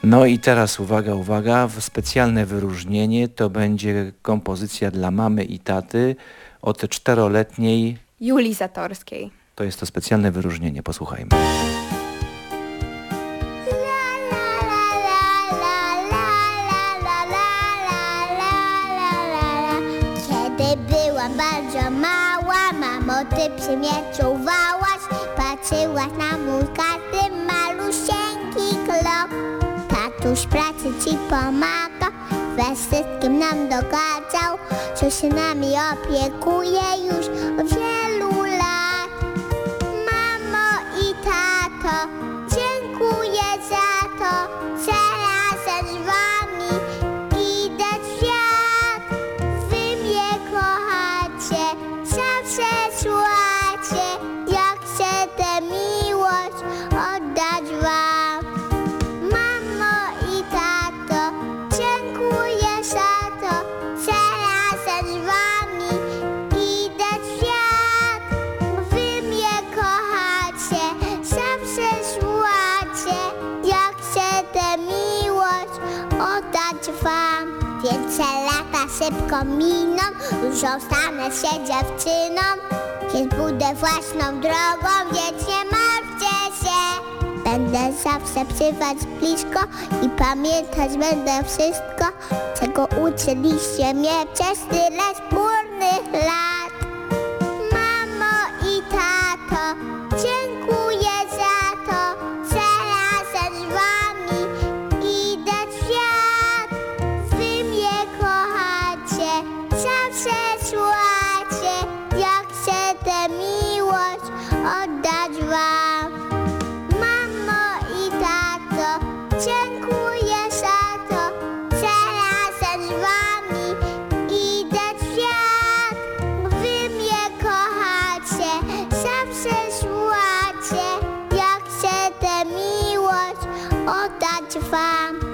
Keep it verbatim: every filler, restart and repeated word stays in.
No i teraz uwaga, uwaga, specjalne wyróżnienie to będzie kompozycja dla mamy i taty od czteroletniej Julii Zatorskiej. To jest to specjalne wyróżnienie, posłuchajmy. Kiedy byłam bardzo mała, mamo, ty przy mnie czuwałaś, patrzyłaś na mój każdy malusieńki krok. Tatuś pracy ci pomaga, we wszystkim nam dogadzał, że się nami opiekuje już od wielu lat. Mamo i tato, dziękuję za to, że razem z wami idę w świat. Wy mnie kochacie, zawsze słuchacie, ja chcę tę miłość oddać wam. Mamo i tato, dziękuję za to, że razem z wami idę w świat. Wy mnie kochacie, zawsze słuchacie, ja chcę tę miłość oddać wam. Więcej lata szybko miną, już zostanę się dziewczyną, więc pójdę własną drogą, więc nie martwcie się. Będę zawsze przy was blisko i pamiętać będę wszystko, czego uczyliście mnie przez tyle wspólnych lat. Mamo i tato, dziękuję za to, że razem z wami idę w świat. Wy mnie kochacie, zawsze słuchacie, ja chcę tę miłość oddać wam. Mamo i tato, dziękuję za to, że razem z wami idę w świat. Wy mnie kochacie, zawsze słuchacie, ja chcę tę miłość oddać wam.